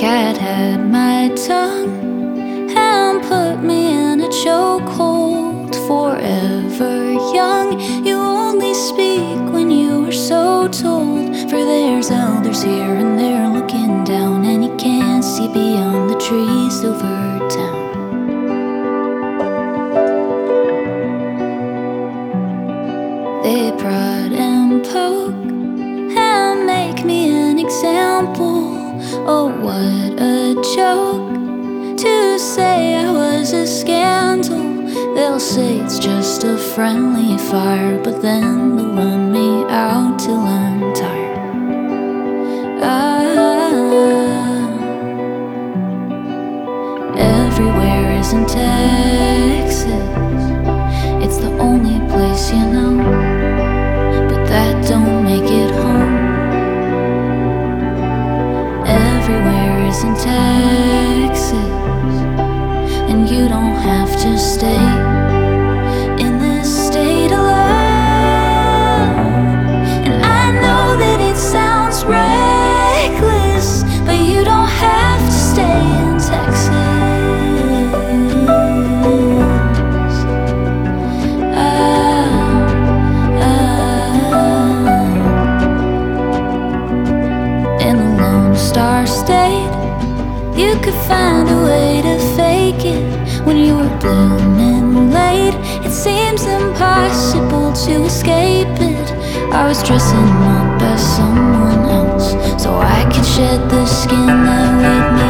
cat had my tongue and put me in a chokehold. Forever young, you only speak when you are so told. For there's elders here and they're looking down, and you can't see beyond the trees over town. They prod and poke and make me an example. Oh, what a joke to say I was a scandal. They'll say it's just a friendly fire, but then they'll run me out till I'm tired. Everywhere is in Texas. It's the only place you know, but that don't make it home. Everywhere is in Texas, and you don't have to stay in this state alone. And I know that it sounds reckless, but you don't have to stay in Texas. Star State, you could find a way to fake it. When you're blooming late, it seems impossible to escape it. I was dressing up as someone else so I could shed the skin that would me